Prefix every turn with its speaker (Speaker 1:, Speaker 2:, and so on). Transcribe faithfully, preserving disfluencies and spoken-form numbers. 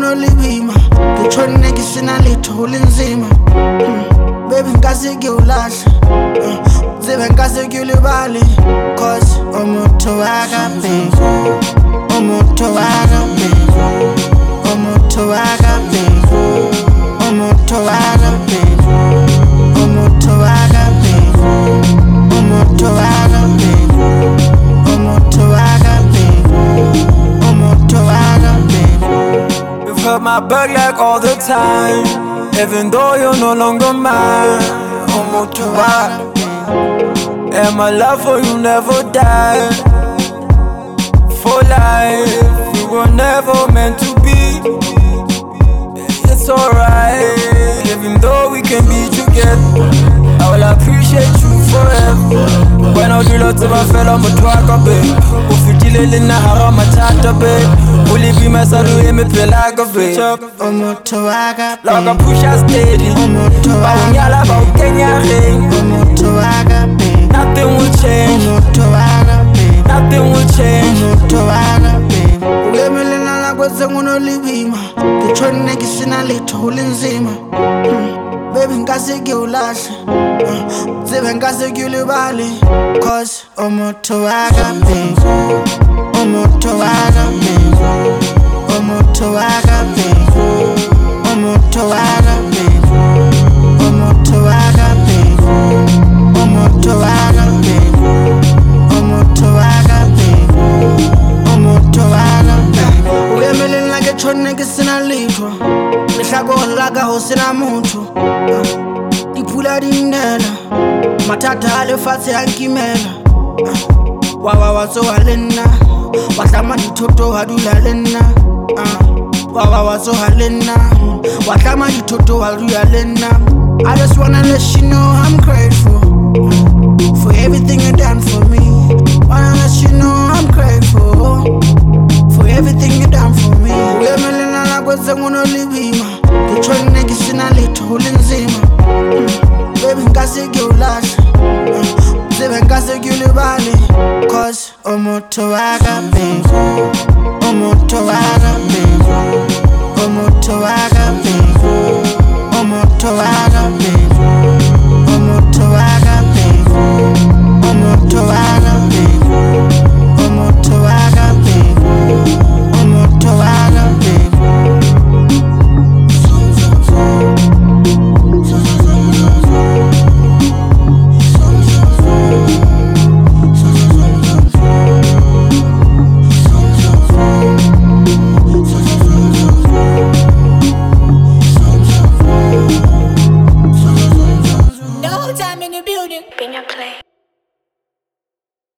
Speaker 1: ngonolibima ngitshone ngisina litho ulinzima baby ngase ngiyulahla zibe ngase ngiyulibali cause umuntu wakabe umuntu wakabe umuntu wakabe umuntu wakabe umuntu wakabe umuntu wakabe umuntu wakabe umuntu wakabe.
Speaker 2: You've hurt my back like all the time, even though you're no longer mine. Umuntu wakabe, and my love for you never died. For life, we were never meant to be. It's alright, even though we can be together. I will appreciate you forever. When I do lots of my fellow mutwaka babe, ufitile lina hara matata babe, uli be my salu eme pelaga babe.
Speaker 1: Umuntu wakabe,
Speaker 2: like a push a steady.
Speaker 1: Umuntu wakabe,
Speaker 2: Bawunyala bawukenya ring.
Speaker 1: Umuntu wakabe,
Speaker 2: Nothing will change.
Speaker 1: Umuntu wakabe,
Speaker 2: Nothing will change.
Speaker 1: umuntu wakabe. Ulemelena nakweze ngonolibima ngitshone ngisina litho ulinzima baby ngase ngiyulahla zibe ngase ngiyulibali cause umuntu wakabe umuntu wakabe umuntu wakabe umuntu wakabe umuntu wakabe umuntu wakabe umuntu wakabe umuntu wakabe. Uyemelena ngitshone ngisina litho lehlakong la ka ho sena motho dipula di nnela mathata a lefatshe a nkimela wa wa wa tsoha le nna wa tlama dithoto wa dula le nna wa wa wa tsoha le nna wa tlama dithoto wa dula le nna. I just wanna let you know I'm grateful for everything you done for me. Wanna let you know I'm grateful for everything you done for me. Uyemelena nakweze ngonolibima ngitshone ngisina litho ulinzima baby ngase ngiyulahla zibe ngase ngiyulibali cause umuntu wakabe umuntu wakabe umuntu wakabe